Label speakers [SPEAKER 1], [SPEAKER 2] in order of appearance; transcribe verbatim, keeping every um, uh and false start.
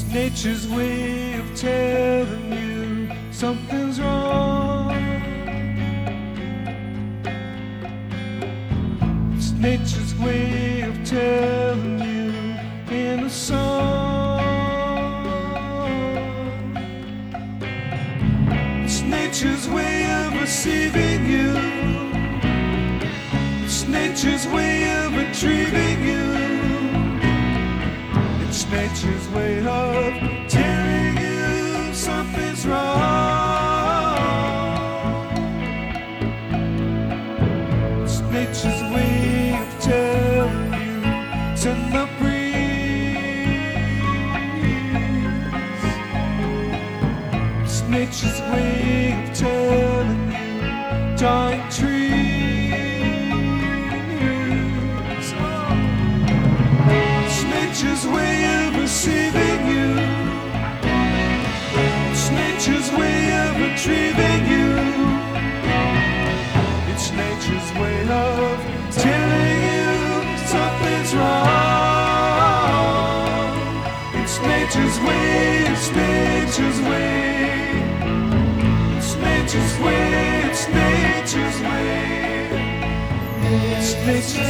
[SPEAKER 1] nature's way of telling you something's wrong. It's nature's way of telling you in a song. It's nature's way of receiving you. It's nature's way of retrieving you. It's nature's way of telling you something's wrong. It's nature's way of telling you to not breathe. It's nature's way of telling you dying trees. It's nature's way of receiving you. It's nature's way of retrieving you. It's nature's way of telling you something's wrong. It's nature's way, it's nature's way. It's nature's way, it's nature's way. It's nature's